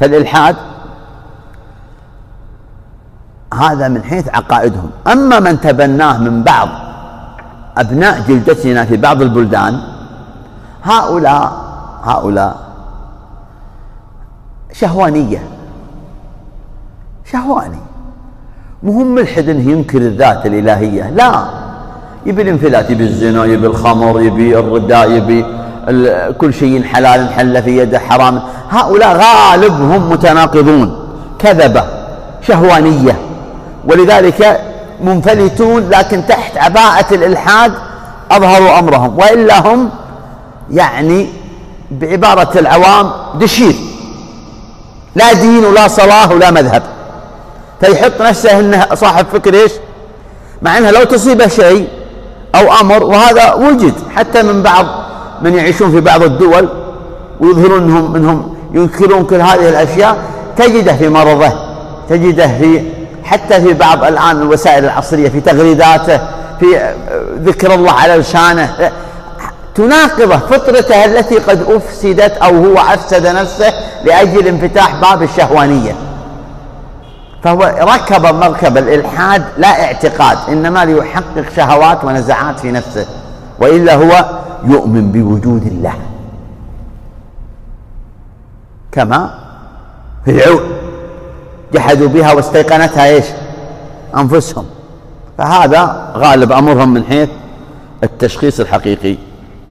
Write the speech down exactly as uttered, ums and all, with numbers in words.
فالإلحاد هذا من حيث عقائدهم. أما من تبناه من بعض أبناء جلدتنا في بعض البلدان، هؤلاء هؤلاء شهوانية، شهواني، مهم ملحد انه ينكر الذات الإلهية، لا، يبي الانفلات، يبي الزنا، يبي الخمر، يبي الرداء، يبي كل شيء حلال حل في يده حرام. هؤلاء غالبهم متناقضون، كذبة، شهوانية، ولذلك منفلتون، لكن تحت عباءة الإلحاد أظهروا أمرهم، وإلا هم يعني بعبارة العوام دشير، لا دين ولا صلاة ولا مذهب، فيحط نفسه انه صاحب فكر ايش، مع انه لو تصيبه شيء او امر، وهذا وجد حتى من بعض من يعيشون في بعض الدول ويظهرون انهم منهم ينكرون كل هذه الاشياء، تجده في مرضه، تجده في حتى في بعض الان الوسائل العصريه في تغريداته، في ذكر الله على لسانه، تناقضه فطرته التي قد أفسدت أو هو أفسد نفسه لأجل انفتاح باب الشهوانية. فهو ركب مركب الإلحاد لا اعتقاد، إنما ليحقق شهوات ونزعات في نفسه، وإلا هو يؤمن بوجود الله، كما في العود جحدوا بها واستيقنتها ايش أنفسهم. فهذا غالب أمرهم من حيث التشخيص الحقيقي.